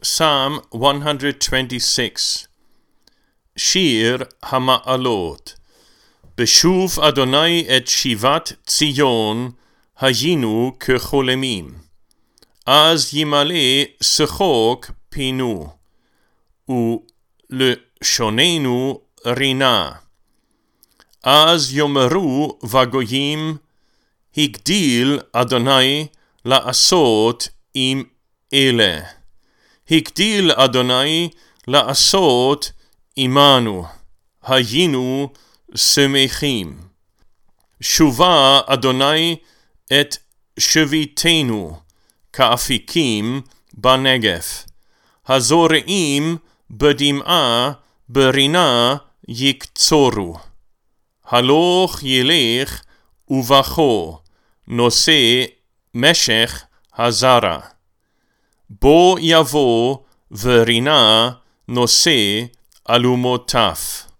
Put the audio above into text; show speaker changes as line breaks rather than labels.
Psalm 126. שיר המעלות. בשוב אדוני את שיבת ציון, היינו כחולמים. אז ימלא שחוק פינו, ולשוננו רינה. אז יאמרו בגויים, הגדיל אדוני לעשות עם אלה. הגדיל אדוני לעשות עמנו, היינו שמחים. שובה אדוני את שביתנו, כאפיקים בנגב. הזורעים בדמעה ברינה יקצורו. הלוך ילך ובכו, נושא משך הזרע. בו יבוא ורינה נושא אלומותיו.